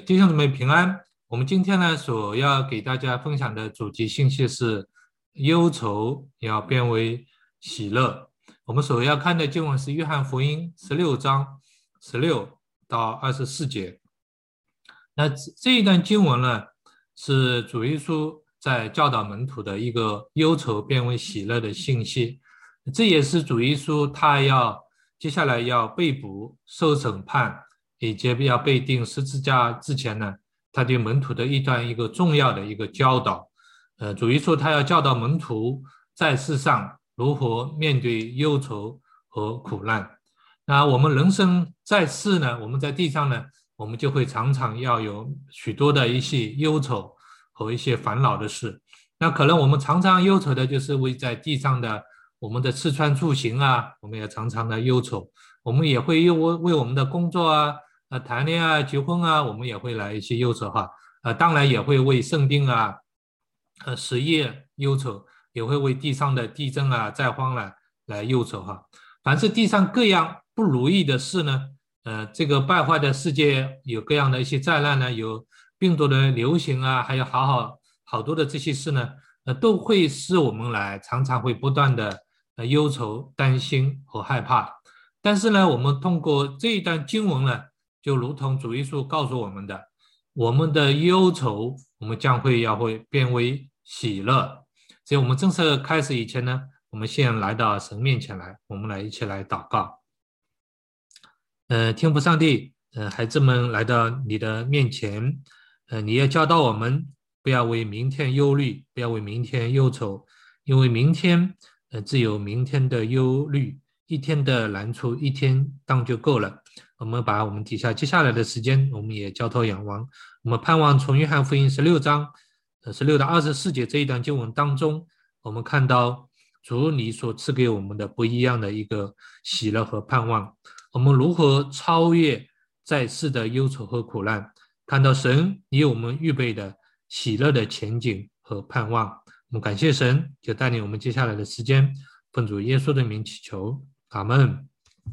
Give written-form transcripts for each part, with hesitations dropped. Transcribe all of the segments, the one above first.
弟兄姊妹平安。我们今天呢，所要给大家分享的主题信息是忧愁要变为喜乐。我们所要看的经文是约翰福音16章16到24节。那这一段经文呢，是主耶稣在教导门徒的一个忧愁变为喜乐的信息。这也是主耶稣他接下来要被捕、受审判，以及要被钉十字架之前呢，他对门徒的一个重要的一个教导。主耶稣他要教导门徒在世上如何面对忧愁和苦难。那我们人生在世呢，我们在地上呢，我们就会常常要有许多的一些忧愁和一些烦恼的事。那可能我们常常忧愁的就是为在地上的我们的吃穿住行啊，我们也常常的忧愁。我们也会为我们的工作啊、谈恋爱、结婚啊，我们也会来一些忧愁哈。当然也会为生病啊、失业忧愁，也会为地上的地震啊、灾荒来忧愁哈。凡是地上各样不如意的事呢，这个败坏的世界有各样的一些灾难呢，有病毒的流行啊，还有好多的这些事呢，都会使我们常常会不断的忧愁、担心和害怕。但是呢，我们通过这一段经文呢，就如同主耶稣告诉我们的，我们的忧愁，我们将会变为喜乐。所以我们正式开始以前呢，我们先来到神面前来，我们一起来祷告。天父上帝，孩子们来到你的面前，你要教导我们不要为明天忧虑，不要为明天忧愁，因为明天只有明天的忧虑，一天的难处一天当就够了。我们把我们底下接下来的时间，我们也交托仰望。我们盼望从约翰福音16章16到24节这一段经文当中，我们看到主你所赐给我们的不一样的一个喜乐和盼望。我们如何超越在世的忧愁和苦难，看到神以我们预备的喜乐的前景和盼望。我们感谢神，就带领我们接下来的时间，奉主耶稣的名祈求，阿们。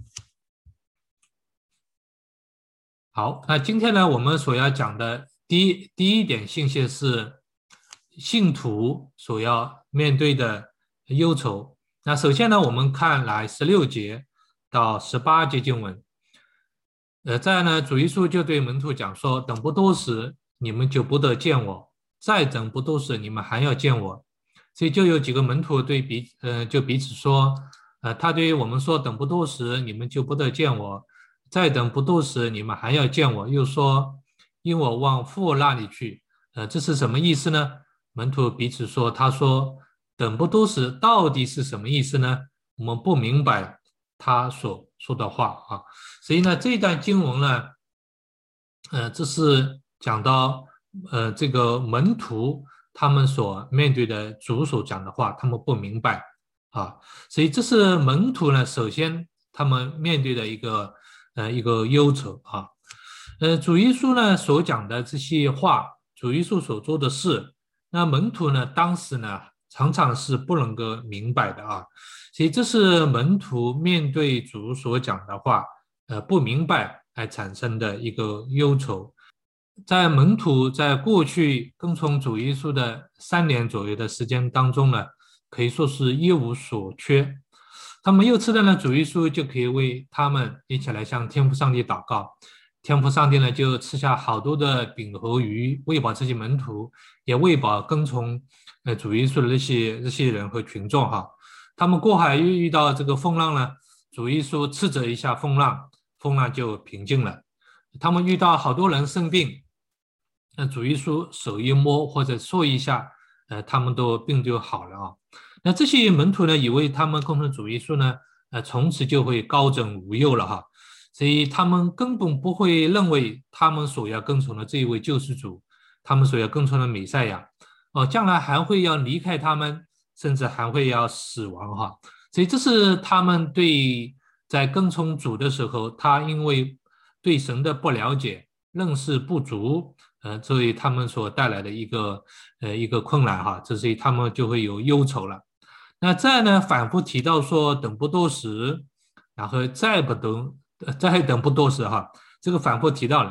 好，那今天呢，我们所要讲的第一点信息是信徒所要面对的忧愁。那首先呢，我们看来16节到18节经文。再呢，主耶稣就对门徒讲说，等不多时，你们就不得见我；再等不多时，你们还要见我。所以就有几个门徒就彼此说，他对于我们说，等不多时，你们就不得见我；再等不多时，你们还要见我。又说，因我往父那里去。这是什么意思呢？门徒彼此说，他说等不多时到底是什么意思呢？我们不明白他所说的话啊。所以呢，这一段经文呢，这是讲到这个门徒他们所面对的主所讲的话，他们不明白啊。所以这是门徒呢，首先他们面对的一个忧愁啊。主耶稣呢所讲的这些话，主耶稣所做的事，那门徒呢当时呢常常是不能够明白的啊。所以这是门徒面对主所讲的话，不明白而产生的一个忧愁。在门徒在过去跟从主耶稣的3年左右的时间当中呢，可以说是一无所缺。他们又吃了呢，主耶稣就可以为他们一起来向天父上帝祷告。天父上帝呢就赐下好多的饼和鱼，喂饱这些门徒，也喂饱跟从主耶稣的这些人和群众哈。他们过海遇到这个风浪呢，主耶稣斥责一下风浪，风浪就平静了。他们遇到好多人生病，主耶稣手一摸或者说一下，他们病就好了啊。那这些门徒呢，以为他们跟从主耶稣呢，从此就会高枕无忧了哈。所以他们根本不会认为他们所要跟从的这一位救世主，他们所要跟从的弥赛亚，将来还会要离开他们，甚至还会要死亡哈。所以这是他们在跟从主的时候，他因为对神的不了解、认识不足，所以他们所带来的一个困难哈，这是他们就会有忧愁了。那再呢，反复提到说等不多时，然后再等不多时哈，这个反复提到了。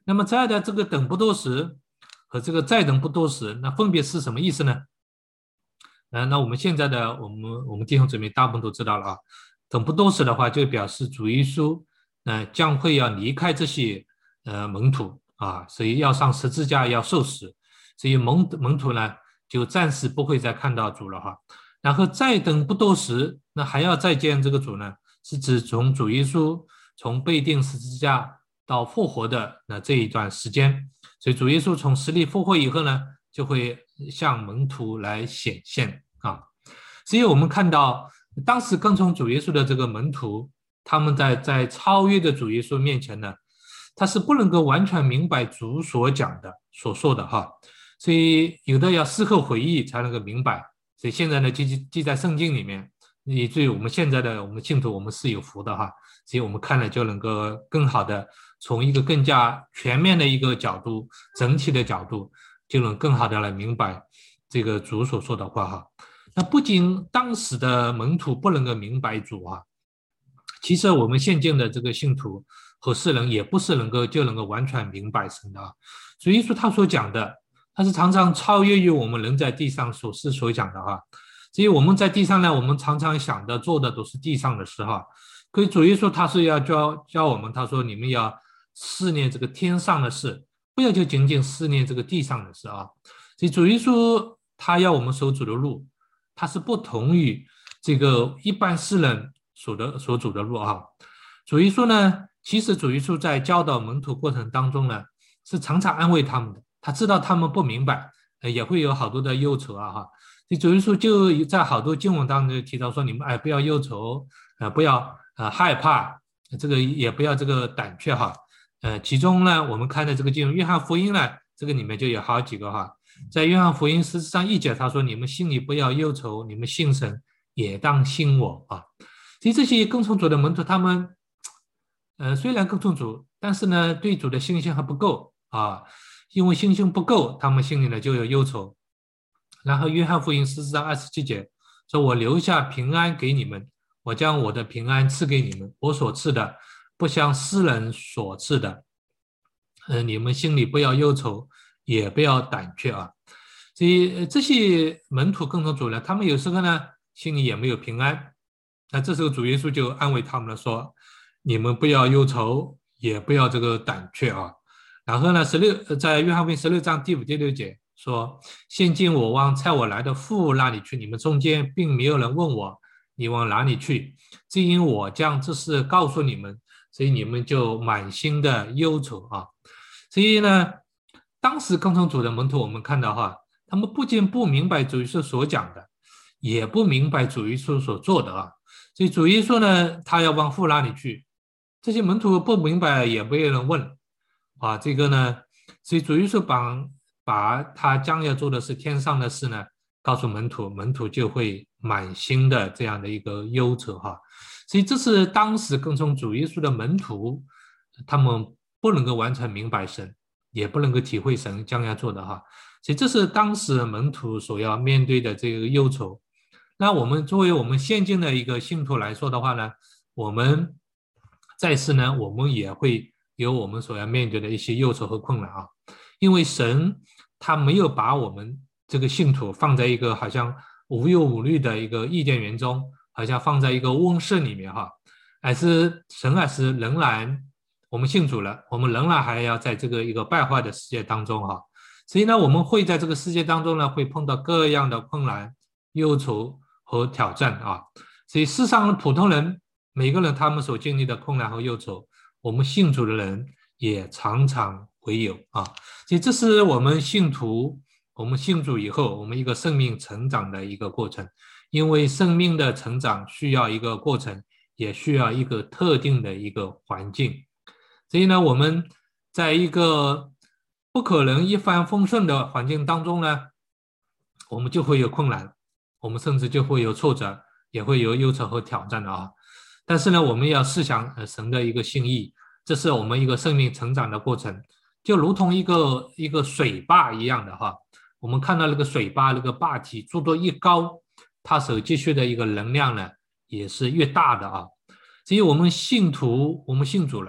那么再的这个等不多时和这个再等不多时，那分别是什么意思呢？那我们现在的我们弟兄姊妹大部分都知道了啊。等不多时的话，就表示主耶稣将会要离开这些门徒啊，所以要上十字架要受死，所以门徒呢就暂时不会再看到主了哈。然后再等不多时，那还要再见这个主呢，是指从主耶稣从被钉十字架到复活的这一段时间。所以主耶稣从死里复活以后呢，就会向门徒来显现啊。所以我们看到当时跟从主耶稣的这个门徒，他们在超越的主耶稣面前呢，他是不能够完全明白主所讲的所说的哈。所以有的要事后回忆才能够明白。所以现在呢记在圣经里面，以至于我们现在的我们信徒我们是有福的哈。所以我们看了就能够更好的从一个更加全面的一个角度，整体的角度，就能更好的来明白这个主所说的话哈。那不仅当时的门徒不能够明白主啊，其实我们现今的这个信徒和世人也不是能够完全明白神的啊。所以说他所讲的，他是常常超越于我们人在地上所思所讲的哈。所以我们在地上呢，我们常常想的做的都是地上的事哈。可以主耶稣他是要教我们，他说你们要思念这个天上的事，不要就仅仅思念这个地上的事啊。所以主耶稣他要我们守主的路，他是不同于这个一般世人所走的路啊。主耶稣呢，其实主耶稣在教导门徒过程当中呢，是常常安慰他们的。他知道他们不明白，也会有好多的忧愁啊哈。所以主耶稣就在好多经文当中提到说，你们不要忧愁，不要害怕，这个也不要这个胆怯哈。其中呢，我们看的这个经文，约翰福音呢，这个里面就有好几个哈。在约翰福音13章1节，他说：“你们心里不要忧愁，你们信神也当信我啊。”所以这些跟从主的门徒，他们虽然跟从主，但是呢，对主的信心还不够啊。因为信心不够，他们心里呢就有忧愁。然后约翰福音14章27节说：“我留下平安给你们，我将我的平安赐给你们，我所赐的不像世人所赐的。你们心里不要忧愁，也不要胆怯啊。”所以这些门徒跟从主呢，他们有时候呢心里也没有平安。那这时候主耶稣就安慰他们了，说：“你们不要忧愁，也不要这个胆怯啊。”然后呢，在约翰福音16章第5、第6节说：“现今我往差我来的父那里去，你们中间并没有人问我，你往哪里去？只因我将这事告诉你们，所以你们就满心的忧愁啊。”所以呢，当时跟从主的门徒，我们看到哈，他们不仅不明白主耶稣所讲的，也不明白主耶稣所做的啊。所以主耶稣呢，他要往父那里去，这些门徒不明白，也没有人问。这个呢，所以主耶稣把他将要做的是天上的事呢，告诉门徒，门徒就会满心的这样的一个忧愁哈。所以这是当时跟从主耶稣的门徒，他们不能够完全明白神，也不能够体会神将要做的哈。所以这是当时门徒所要面对的这个忧愁。那我们作为我们现今的一个信徒来说的话呢，我们在世呢，我们也会有我们所要面对的一些忧愁和困难啊。因为神他没有把我们这个信徒放在一个好像无忧无虑的一个伊甸园中，好像放在一个温室里面哈，神还是仍然我们信主了，我们仍然还要在这个一个败坏的世界当中哈。所以呢，我们会在这个世界当中呢，会碰到各样的困难、忧愁和挑战啊。所以世上的普通人，每个人他们所经历的困难和忧愁，我们信主的人也常常会有啊。所以这是我们信徒，我们信主以后，我们一个生命成长的一个过程。因为生命的成长需要一个过程，也需要一个特定的一个环境。所以呢，我们在一个不可能一帆风顺的环境当中呢，我们就会有困难，我们甚至就会有挫折，也会有忧愁和挑战的啊。但是呢，我们要思想神的一个心意，这是我们一个生命成长的过程，就如同一个水坝一样的哈。我们看到那个水坝那个坝体筑得越高，它所积蓄的一个能量呢，也是越大的啊。所以我们信徒，我们信主了，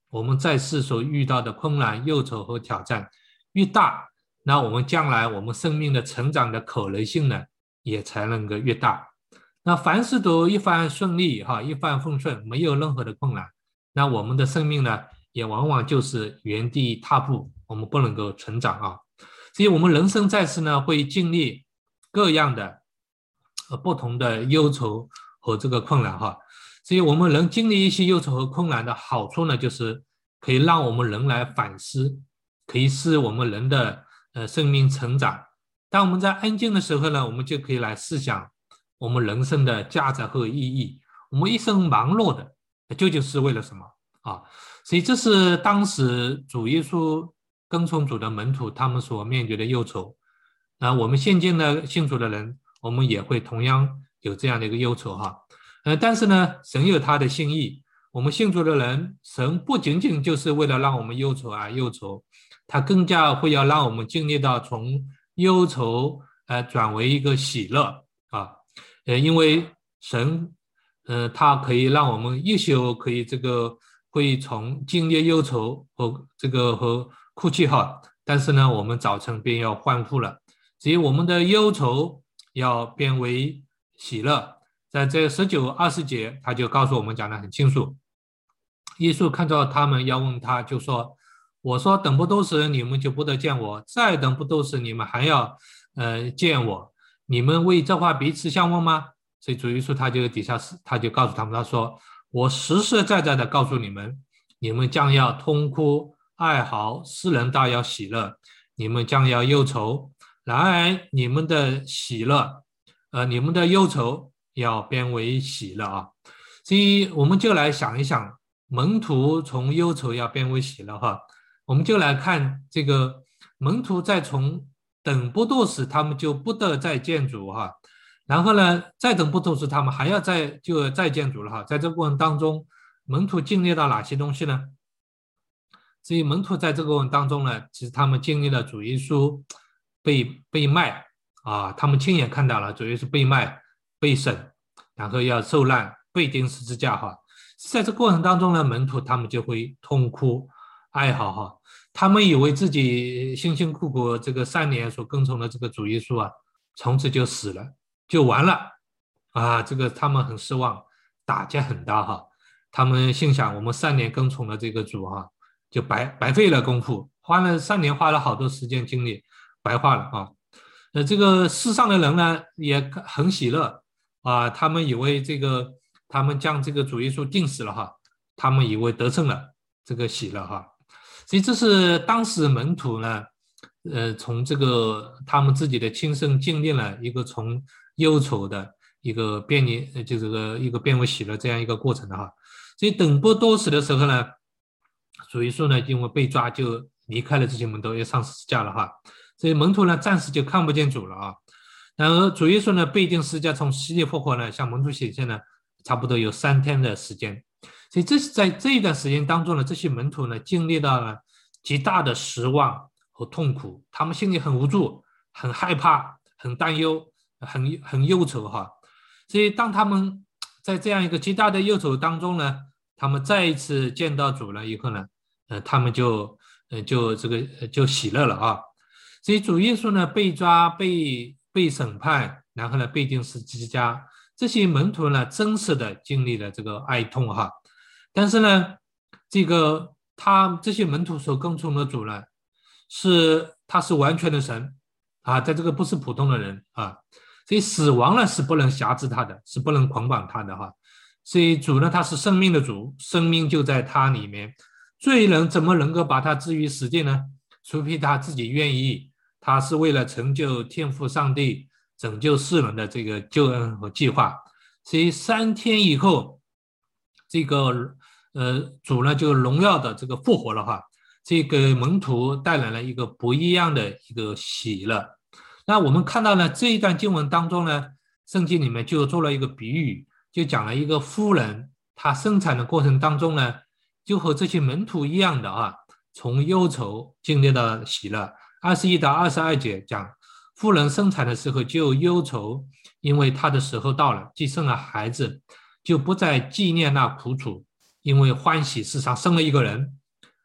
我们在世所遇到的困难、忧愁和挑战越大，那我们将来我们生命的成长的可能性呢，也才能够越大。那凡事都一帆顺利哈，一帆风顺，没有任何的困难，那我们的生命呢，也往往就是原地踏步，我们不能够成长啊。所以我们人生在世呢，会经历各样的不同的忧愁和这个困难哈。所以我们能经历一些忧愁和困难的好处呢，就是可以让我们人来反思，可以使我们人的生命成长。当我们在安静的时候呢，我们就可以来思想我们人生的价值和意义。我们一生忙碌的究竟是为了什么啊？所以这是当时主耶稣跟从主的门徒他们所面对的忧愁。我们现今的信主的人，我们也会同样有这样的一个忧愁哈。但是呢，神有他的心意。我们信主的人，神不仅仅就是为了让我们忧愁而忧愁，他更加会要让我们经历到从忧愁转为一个喜乐啊。因为神他可以让我们一宿可以会从经历忧愁和哭泣哈，但是呢，我们早晨便要欢呼了。所以我们的忧愁要变为喜乐。在这19、20节，他就告诉我们讲得很清楚。耶稣看到他们要问他，就说：“我说等不多时，你们就不得见我；再等不多时，你们还要见我。你们为这话彼此相问吗？”所以主耶稣他就告诉他们，他说：“我实实在在的告诉你们，你们将要痛哭哀嚎，世人大要喜乐；你们将要忧愁，然而你们的喜乐，你们的忧愁要变为喜乐啊。”所以我们就来想一想，门徒从忧愁要变为喜乐哈。我们就来看这个门徒在从等不多时，他们就不得再见主哈。然后呢，再等不多时，他们还要再见主了哈。在这个过程当中，门徒经历到哪些东西呢？所以门徒在这个过程当中呢，其实他们经历了主耶稣被卖啊，他们亲眼看到了主耶稣被卖、被审，然后要受难、被钉十字架哈。在这个过程当中呢，门徒他们就会痛哭哀嚎哈。他们以为自己辛辛苦苦这个3年所跟从的这个主耶稣啊，从此就死了，就完了啊。这个他们很失望，打击很大哈。他们心想，我们3年跟从了这个主哈，就白费了功夫，花了3年，花了好多时间精力，白花了啊。这个世上的人呢也很喜乐啊，他们以为他们将这个主耶稣钉死了哈，他们以为得胜了，这个喜乐哈。所以这是当时门徒呢，从这个他们自己的亲身经历了一个从忧愁的一个变为喜乐这样一个过程的哈。所以等不多时的时候呢，主耶稣呢因为被抓就离开了这些门徒，要上十字架了哈。所以门徒呢暂时就看不见主了啊。然而主耶稣呢被钉十字架，从死里复活呢，向门徒显现呢，差不多有3天的时间。所以这是在这一段时间当中呢，这些门徒呢经历到了极大的失望和痛苦，他们心里很无助、很害怕、很担忧、很忧愁哈。所以当他们在这样一个极大的忧愁当中呢，他们再一次见到主了以后呢，他们就喜乐了啊。所以主耶稣呢被抓、被审判，然后呢被钉十字架，这些门徒呢真实的经历了这个哀痛哈。但是呢，这些门徒所跟从的主呢，他是完全的神啊，在这个不是普通的人啊，所以死亡呢是不能辖制他的，是不能捆绑他的哈。所以主呢他是生命的主，生命就在他里面，罪人怎么能够把他置于死地呢？除非他自己愿意，他是为了成就天父上帝拯救世人的这个救恩和计划。所以3天以后，这个主呢就荣耀的这个复活了哈，这个门徒带来了一个不一样的一个喜乐。那我们看到呢这一段经文当中呢，圣经里面就做了一个比喻，就讲了一个妇人，她生产的过程当中呢，就和这些门徒一样的啊，从忧愁经历到喜乐。21到22节讲，妇人生产的时候就忧愁，因为她的时候到了，既生了孩子，就不再纪念那苦楚，因为欢喜世上生了一个人，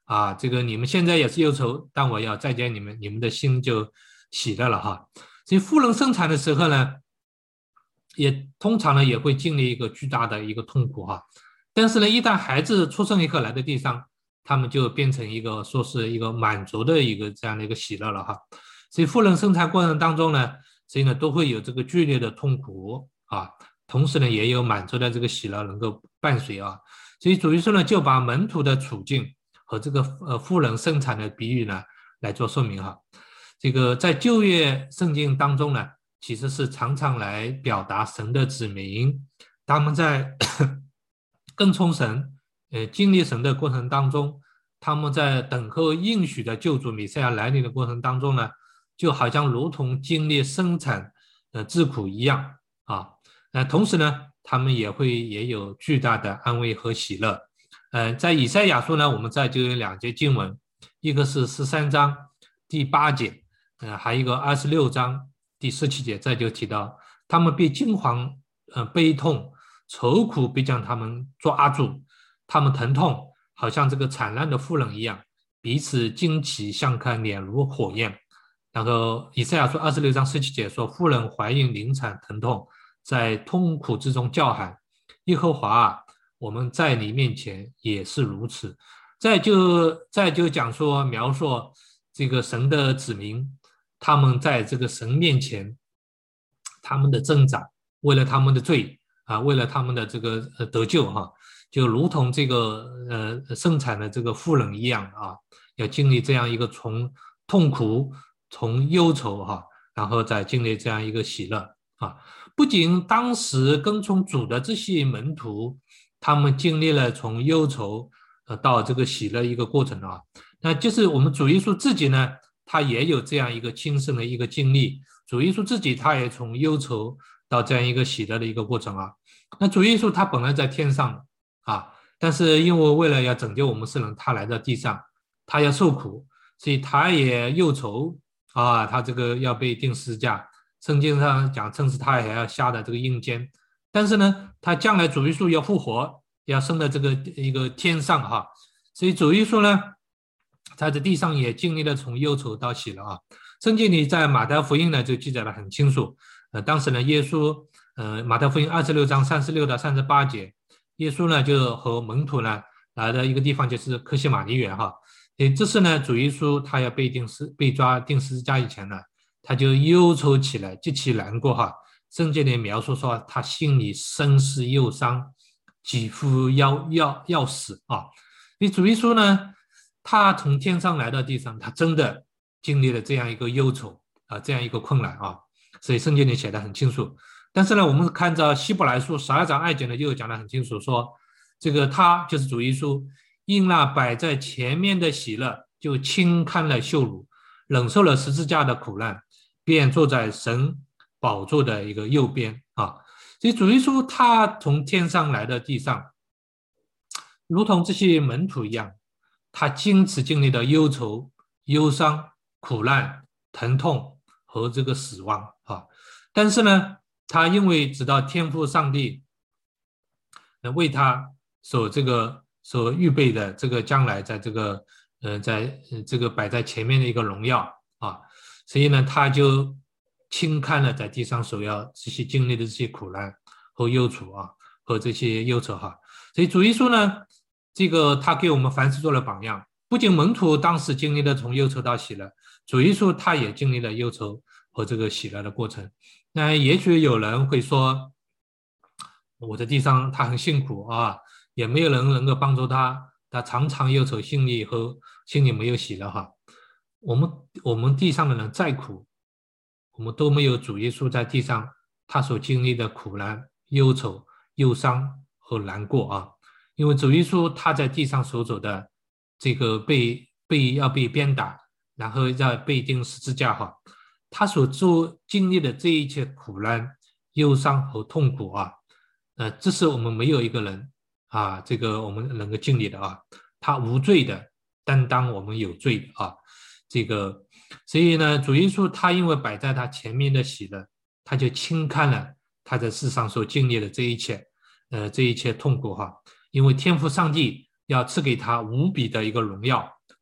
啊，这个你们现在也是忧愁，但我要再见你们，你们的心就喜乐了哈。所以妇人生产的时候呢，也通常呢也会经历一个巨大的一个痛苦哈。但是呢，一旦孩子出生以后来到地上，他们就变成一个说是一个满足的一个这样的一个喜乐了哈。所以妇人生产过程当中呢，所以呢都会有这个剧烈的痛苦啊，同时呢也有满足的这个喜乐能够伴随啊。所以主耶稣呢就把门徒的处境和这个妇人生产的比喻呢来做说明哈。这个在旧约圣经当中呢，其实是常常来表达神的子民，他们在跟从神，经历神的过程当中，他们在等候应许的救主弥赛亚来临的过程当中呢，就好像如同经历生产之苦一样啊。同时呢，他们也有巨大的安慰和喜乐。在以赛亚书呢，我们这就有2节经文，一个是13章第8节，还有一个26章第17节，这就提到他们被惊惶、悲痛、愁苦必将他们抓住，他们疼痛好像这个惨烂的妇人一样，彼此惊奇相看，脸如火焰。然后以赛亚书26章17节说，妇人怀孕临产疼痛，在痛苦之中叫喊，耶和华啊，我们在你面前也是如此。再就讲说描述这个神的子民，他们在这个神面前，他们的挣扎，为了他们的罪啊，为了他们的这个得救哈，就如同这个生产的这个妇人一样啊，要经历这样一个从痛苦、从忧愁哈，然后再经历这样一个喜乐啊。不仅当时跟从主的这些门徒，他们经历了从忧愁到这个喜乐一个过程啊，那就是我们主耶稣自己呢，他也有这样一个亲身的一个经历。主耶稣自己他也从忧愁到这样一个喜乐的一个过程啊。那主耶稣他本来在天上啊，但是因为为了要拯救我们世人，他来到地上，他要受苦，所以他也忧愁啊，他这个要被钉十字架。圣经上讲，甚至他也要下的这个阴间。但是呢，他将来主耶稣要复活，要升到这个一个天上哈。所以主耶稣呢，他在地上也经历了从忧愁到喜乐啊。圣经里在马太福音呢就记载得很清楚，当时呢耶稣，马太福音26章36到38节，耶稣呢就和门徒呢来到一个地方，就是客西马尼园哈。这是呢主耶稣他要被抓钉十字架以前呢，他就忧愁起来，极其难过哈。圣经里描述说他心里深思忧伤，几乎要死啊。所以主耶稣呢，他从天上来到地上，他真的经历了这样一个忧愁啊，这样一个困难啊。所以圣经里写的很清楚。但是呢，我们看着希伯来书12章2节呢，又讲得很清楚，说这个他就是主耶稣，因那摆在前面的喜乐，就轻看了羞辱，忍受了十字架的苦难，便坐在神宝座的一个右边啊。所以主耶稣他从天上来到地上，如同这些门徒一样，他经历的忧愁、忧伤、苦难、疼痛和这个死亡啊。但是呢，他因为知道天父上帝为他所预备的这个将来在这个在这个摆在前面的一个荣耀啊，所以呢，他就轻看了在地上所要这些经历的这些苦难和忧愁啊，和这些忧愁哈。所以主耶稣呢，这个他给我们凡事做了榜样。不仅门徒当时经历了从忧愁到喜乐，主耶稣他也经历了忧愁和这个喜乐的过程。那也许有人会说，我在地上他很辛苦啊，也没有人能够帮助他，他常常忧愁，心里没有喜乐哈。我们地上的人再苦，我们都没有主耶稣在地上他所经历的苦难、忧愁、忧伤和难过啊。因为主耶稣他在地上所走的这个要被鞭打，然后要被钉十字架哈，他所经历的这一切苦难、忧伤和痛苦啊，这是我们没有一个人啊，这个我们能够经历的啊。他无罪的担当我们有罪的啊，这个所以呢，主耶稣他因为摆在他前面的喜乐，他就轻看了他在世上所经历的这一切痛苦哈。因为天父上帝要赐给他无比的一个荣耀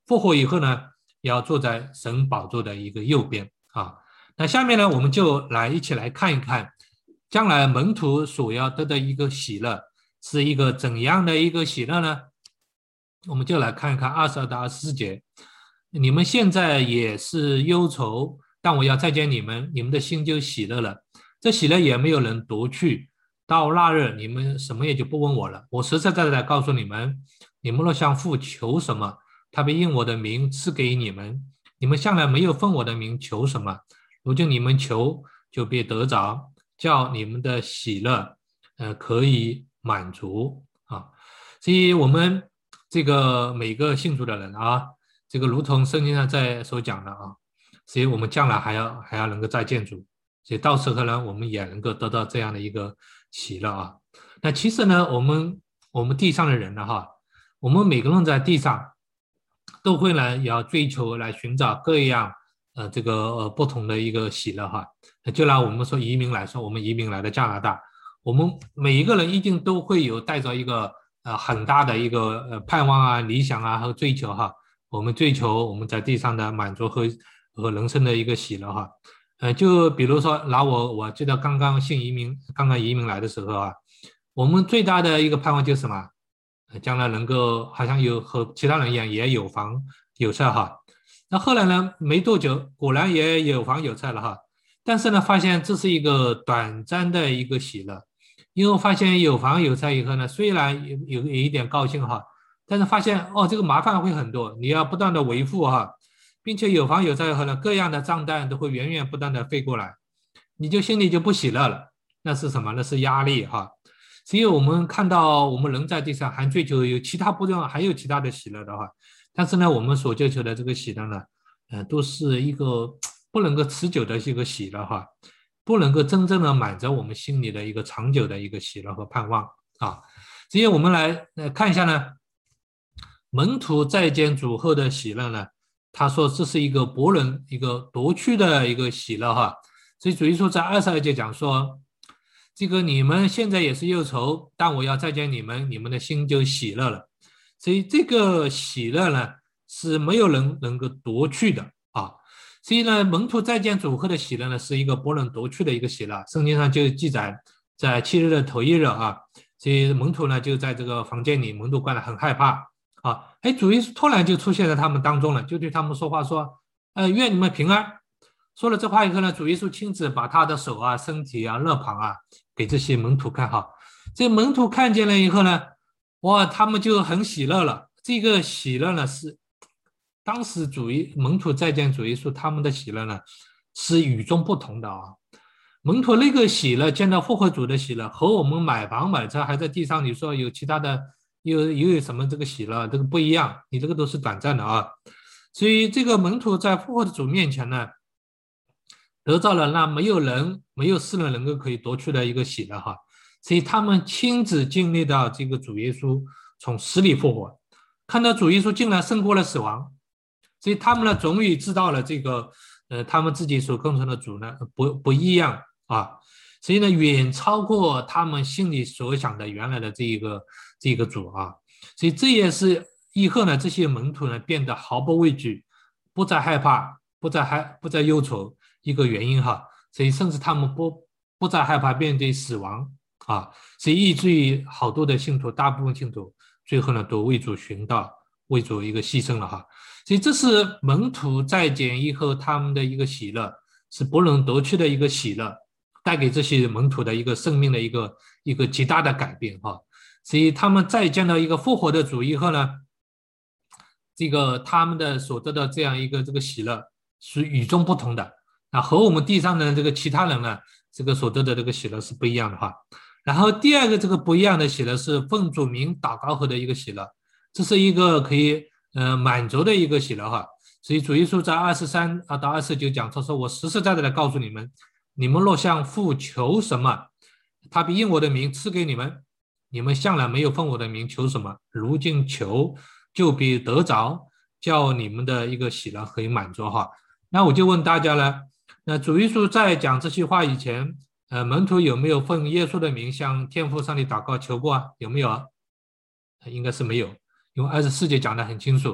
复活以后呢，要坐在神宝座的一个右边啊。那下面呢，我们就一起来看一看，将来门徒所要得的一个喜乐是一个怎样的一个喜乐呢？我们就来看一看22到24节。你们现在也是忧愁，但我要再见你们，你们的心就喜乐了。这喜乐也没有人夺去。到那日，你们什么也就不问我了。我实实在在的告诉你们，你们若向父求什么，他必应我的名赐给你们。你们向来没有奉我的名求什么，如今你们求，就必得着，叫你们的喜乐，可以满足啊。所以我们这个每个信主的人啊，这个如同圣经上在所讲的啊，所以我们将来还要能够再见主，所以到时候呢，我们也能够得到这样的一个喜乐啊。那其实呢，我们地上的人呢哈，我们每个人在地上都会呢也要追求来寻找各样这个不同的一个喜乐哈。就拿我们说移民来说，我们移民来的加拿大，我们每一个人一定都会有带着一个很大的一个盼望啊、理想啊和追求哈。我们追求我们在地上的满足和人生的一个喜乐哈。就比如说拿我记得刚刚移民来的时候啊，我们最大的一个盼望就是什么？将来能够好像和其他人一样也有房有车哈。那后来呢，没多久果然也有房有车了哈。但是呢，发现这是一个短暂的一个喜乐，因为发现有房有车以后呢，虽然有一点高兴哈，但是发现这个麻烦会很多，你要不断的维护哈，并且有房有车以后呢，各样的账单都会源源不断的飞过来，你就心里就不喜乐了。那是什么？那是压力哈。所以我们看到我们人在地上还追求有其他不重要，还有其他的喜乐的话，但是呢，我们所追求的这个喜乐呢，都是一个不能够持久的一个喜乐哈，不能够真正的满足我们心里的一个长久的一个喜乐和盼望啊。所以我们来看一下呢，门徒再见主后的喜乐呢，他说这是一个不能一个夺去的一个喜乐哈。所以主耶稣在22节讲说，这个你们现在也是忧愁，但我要再见你们，你们的心就喜乐了。所以这个喜乐呢，是没有人能够夺去的啊。所以呢，门徒再见主后的喜乐呢，是一个不能夺去的一个喜乐。圣经上就记载，在7日的头一日啊，所以门徒呢就在这个房间里，门徒关得很害怕啊。主耶稣突然就出现在他们当中了，就对他们说话说，愿你们平安。说了这话以后呢，主耶稣亲自把他的手啊、身体啊、肋旁啊给这些门徒看哈。这门徒看见了以后呢，哇，他们就很喜乐了。这个喜乐呢，是当时门徒再见主耶稣，他们的喜乐呢是与众不同的啊。门徒那个喜乐，见到复活主的喜乐，和我们买房买车还在地上，你说有其他的有什么这个喜乐，这个不一样，你这个都是短暂的啊。所以这个门徒在复活的主面前呢，得到了那没有世人能够可以夺去的一个喜乐哈。所以他们亲自经历到这个主耶稣从死里复活，看到主耶稣竟然胜过了死亡，所以他们呢终于知道了这个他们自己所跟从的主呢不一样啊。所以呢远超过他们心里所想的原来的这个主啊。所以这也是以后呢这些门徒呢变得毫不畏惧，不再害怕，不再忧愁一个原因哈。所以甚至他们不再害怕面对死亡啊。所以以至于好多的信徒，大部分信徒最后呢都为主寻道，为主一个牺牲了哈。所以这是门徒再见以后他们的一个喜乐，是不能夺去的一个喜乐，带给这些门徒的一个生命的一个极大的改变哈。所以他们再见到一个复活的主以后呢，这个他们的所得的这样一个这个喜乐是与众不同的啊，和我们地上的这个其他人呢，这个所得的这个喜乐是不一样的哈。然后第二个这个不一样的喜乐是奉主名祷告后的一个喜乐，这是一个可以满足的一个喜乐哈。所以主耶稣在23到29讲，他说我实实在在的告诉你们，你们若向父求什么，他必应我的名赐给你们。你们向来没有奉我的名求什么，如今求就必得着，叫你们的一个喜乐可以满足哈。那我就问大家了，那主耶稣在讲这些话以前，门徒有没有奉耶稣的名向天父上帝祷告求过啊？有没有啊？应该是没有，因为24节讲得很清楚，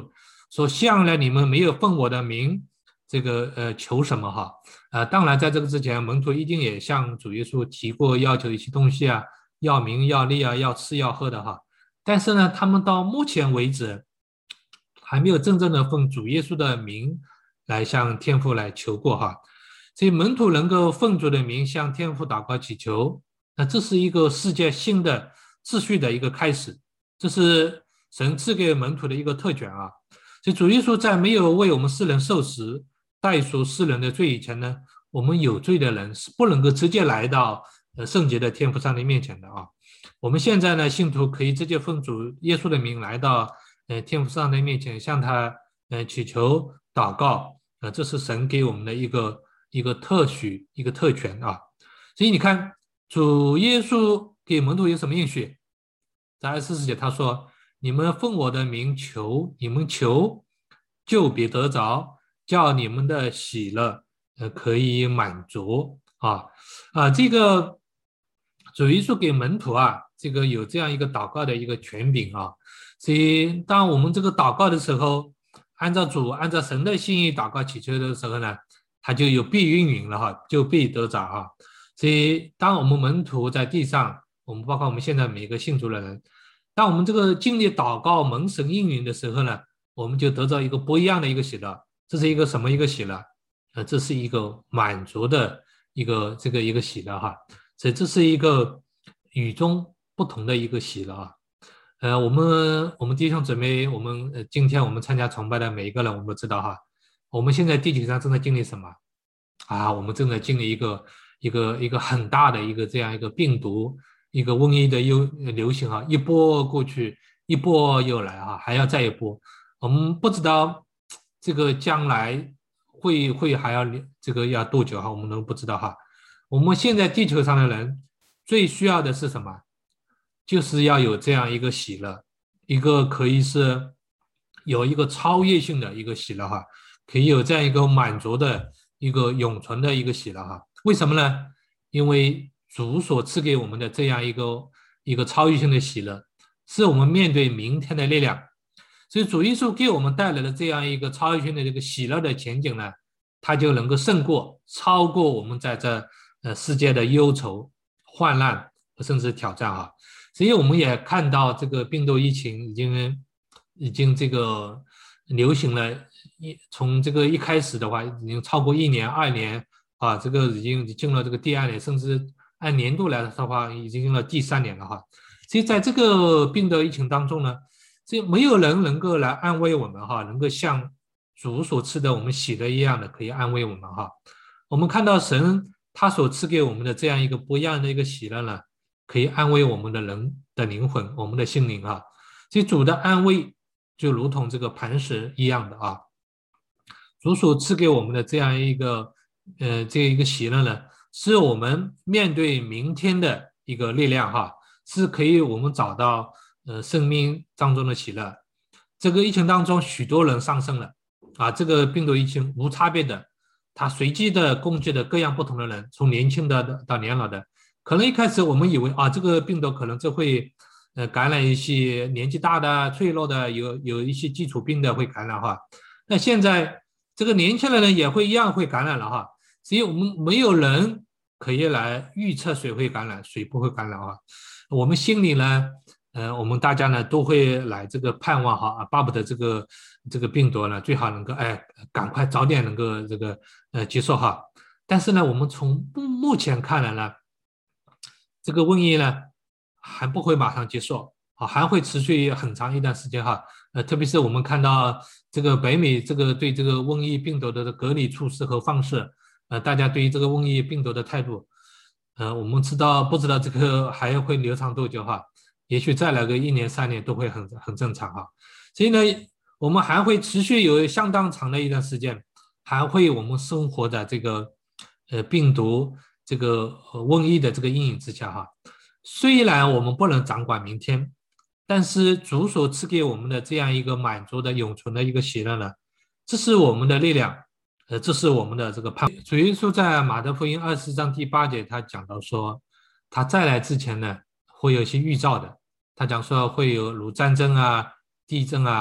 说向来你们没有奉我的名这个求什么哈。当然在这个之前，门徒一定也向主耶稣提过要求一些东西啊，要名要利啊，要吃要喝的哈。但是呢，他们到目前为止还没有真正的奉主耶稣的名来向天父来求过哈。所以门徒能够奉主的名向天父祷告祈求，那这是一个世界新的秩序的一个开始，这是神赐给门徒的一个特权啊。所以主耶稣在没有为我们世人受死代赎世人的罪以前呢，我们有罪的人是不能够直接来到圣洁的天父上帝面前的啊。我们现在呢，信徒可以直接奉主耶稣的名来到天父上帝面前，向他祈求祷告，这是神给我们的一个特许一个特权啊。所以你看，主耶稣给门徒有什么应许？在24节他说：“你们奉我的名求，你们求就必得着，叫你们的喜乐可以满足啊。”这个主耶稣给门徒啊，这个有这样一个祷告的一个权柄啊。所以当我们这个祷告的时候，按照神的心意祷告祈求的时候呢，他就有必应允了哈，就必得着哈。所以当我们门徒在地上，我们包括我们现在每个信主的人，当我们这个经历祷告蒙神应允的时候呢，我们就得到一个不一样的一个喜乐。这是一个什么一个喜乐？这是一个满足的一个喜乐哈。所以这是一个与众不同的一个喜乐啊。我们弟兄姊妹，今天我们参加崇拜的每一个人，我们都知道哈，我们现在地球上正在经历什么啊？我们正在经历一个很大的一个这样一个病毒，一个瘟疫的流行哈，一波过去，一波又来哈，还要再一波。我们不知道这个将来会还要这个要多久哈，我们都不知道哈。我们现在地球上的人最需要的是什么？就是要有这样一个喜乐，一个可以是有一个超越性的一个喜乐哈，可以有这样一个满足的一个永存的一个喜乐哈。为什么呢？因为主所赐给我们的这样一个超越性的喜乐，是我们面对明天的力量。所以主耶稣给我们带来的这样一个超越性的这个喜乐的前景呢，它就能够超过我们在这世界的忧愁、患难甚至挑战哈。所以我们也看到这个病毒疫情已经这个流行了，从这个一开始的话已经超过1年2年啊，这个已经进了这个第2年，甚至按年度来的话已经进了第3年了哈。所以在这个病毒疫情当中呢，这没有人能够来安慰我们哈，能够像主所赐的我们喜乐一样的可以安慰我们哈。我们看到神他所赐给我们的这样一个不一样的一个喜乐呢，可以安慰我们的人的灵魂，我们的心灵啊。所以主的安慰就如同这个磐石一样的啊。主所赐给我们的这样一个这一个喜乐呢，是我们面对明天的一个力量哈，是可以我们找到生命当中的喜乐。这个疫情当中，许多人丧生了啊，这个病毒疫情无差别的，它随机的攻击的各样不同的人，从年轻的到年老的。可能一开始我们以为啊，这个病毒可能就会感染一些年纪大的、脆弱的，有一些基础病的会感染哈。那现在这个年轻的人也会一样会感染了哈。所以我们没有人可以来预测谁会感染，谁不会感染哈。我们心里呢，我们大家呢都会来这个盼望哈，巴不得这个病毒呢最好能够赶快早点能够这个结束哈。但是呢，我们从目前看来呢，这个瘟疫呢还不会马上结束啊，还会持续很长一段时间哈。特别是我们看到这个北美这个对这个瘟疫病毒的隔离措施和方式，大家对于这个瘟疫病毒的态度，我们不知道这个还会流长多久哈？也许再来个1年3年都会很正常哈。所以呢，我们还会持续有相当长的一段时间，还会我们生活在这个病毒这个瘟疫的这个阴影之下哈。虽然我们不能掌管明天，但是主所赐给我们的这样一个满足的永存的一个喜乐呢，这是我们的力量，这是我们的这个盼望。主耶稣在马太福音24章第8节，他讲到说，他再来之前呢，会有一些预兆的。他讲说会有如战争啊、地震啊、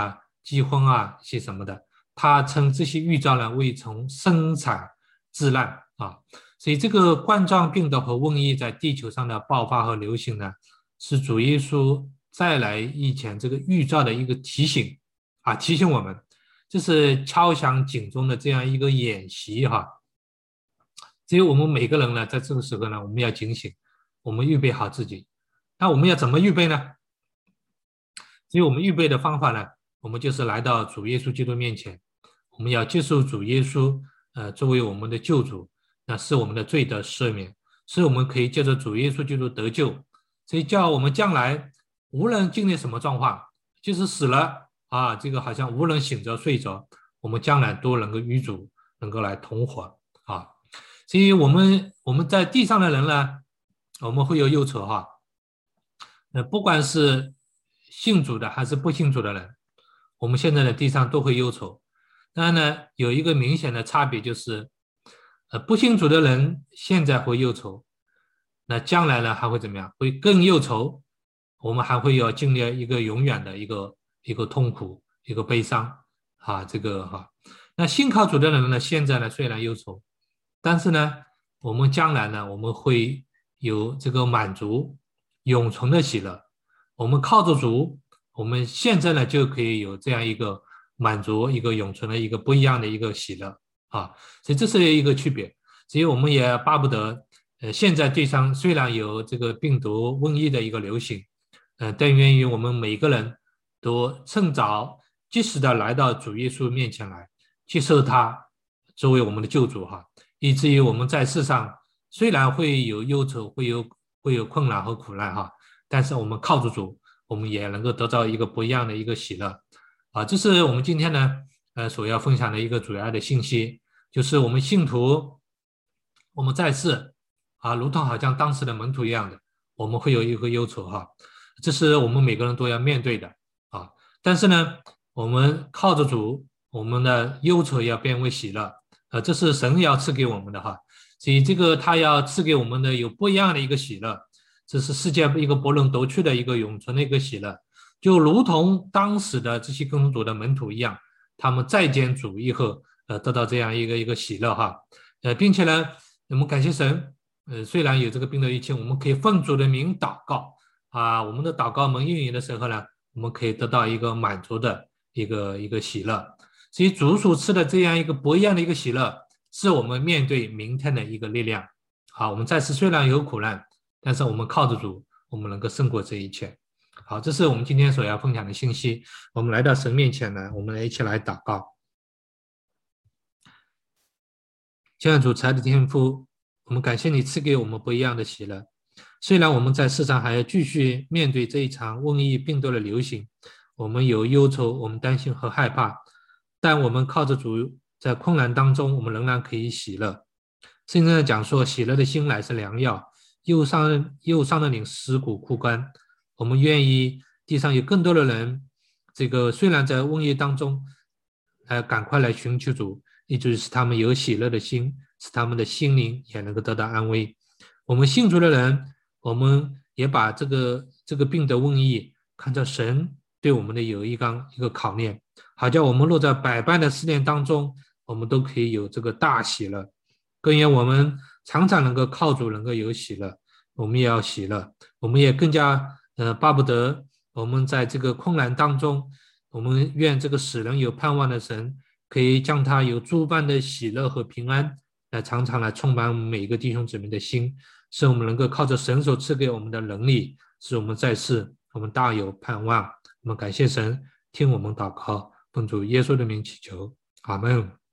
饥荒啊，一些什么的。他称这些预兆呢为从生产致难啊。所以这个冠状病毒和瘟疫在地球上的爆发和流行呢，是主耶稣再来以前这个预兆的一个提醒啊，提醒我们，这是敲响警钟的这样一个演习哈。只有我们每个人呢，在这个时候呢，我们要警醒，我们预备好自己。那我们要怎么预备呢？只有我们预备的方法呢，我们就是来到主耶稣基督面前，我们要接受主耶稣作为我们的救主，那是我们的罪得赦免，是我们可以借着主耶稣基督得救。所以叫我们将来无论经历什么状况，就是死了啊，这个好像无论醒着睡着，我们将来都能够与主能够来同活啊。所以我们在地上的人呢，我们会有忧愁哈。不管是信主的还是不信主的人，我们现在的地上都会忧愁。当然呢，有一个明显的差别就是，不信主的人现在会忧愁，那将来呢还会怎么样？会更忧愁。我们还会要经历一个永远的一个痛苦，一个悲伤啊，这个哈。那信靠主的人呢，现在呢虽然忧愁，但是呢，我们将来呢，我们会有这个满足、永存的喜乐。我们靠着主，我们现在呢就可以有这样一个满足、一个永存的一个不一样的一个喜乐啊。所以这是一个区别。所以我们也巴不得，现在地上虽然有这个病毒瘟疫的一个流行，但愿于我们每个人都趁早及时的来到主耶稣面前来，接受他作为我们的救主哈，以至于我们在世上虽然会有忧愁，会有困难和苦难哈，但是我们靠着主，我们也能够得到一个不一样的一个喜乐啊。这是我们今天呢所要分享的一个主要的信息，就是我们信徒，我们在世啊，如同好像当时的门徒一样的，我们会有一个忧愁哈。这是我们每个人都要面对的啊。但是呢，我们靠着主，我们的忧愁要变为喜乐，这是神要赐给我们的哈。所以这个他要赐给我们的有不一样的一个喜乐，这是世界一个不能夺去的一个永存的一个喜乐，就如同当时的这些跟从主的门徒一样，他们再见主以后，得到这样一个喜乐哈，并且呢，我们感谢神，虽然有这个病毒疫情，我们可以奉主的名祷告。啊，我们的祷告蒙应允的时候呢，我们可以得到一个满足的一个喜乐。所以主所赐的这样一个不一样的一个喜乐，是我们面对明天的一个力量。好，我们在世虽然有苦难，但是我们靠着主，我们能够胜过这一切。好，这是我们今天所要分享的信息。我们来到神面前呢，我们一起来祷告。亲爱的主，慈爱的天父，我们感谢你赐给我们不一样的喜乐。虽然我们在世上还要继续面对这一场瘟疫病毒的流行，我们有忧愁，我们担心和害怕，但我们靠着主，在困难当中，我们仍然可以喜乐。圣经上讲说，喜乐的心乃是良药，忧伤的灵使骨枯干。我们愿意地上有更多的人，这个虽然在瘟疫当中，赶快来寻求主，也就是使他们有喜乐的心，使他们的心灵也能够得到安慰。我们信主的人，我们也把这个病的瘟疫看作神对我们的有一个考验，好叫我们落在百般的试炼当中，我们都可以有这个大喜乐。更愿我们常常能够靠主，能够有喜乐，我们也要喜乐。我们也更加巴不得我们在这个困难当中，我们愿这个使人有盼望的神，可以将他有诸般的喜乐和平安，来常常来充满每一个弟兄姊妹的心，使我们能够靠着神所赐给我们的能力，使我们在世我们大有盼望。我们感谢神，听我们祷告，奉主耶稣的名祈求，阿们。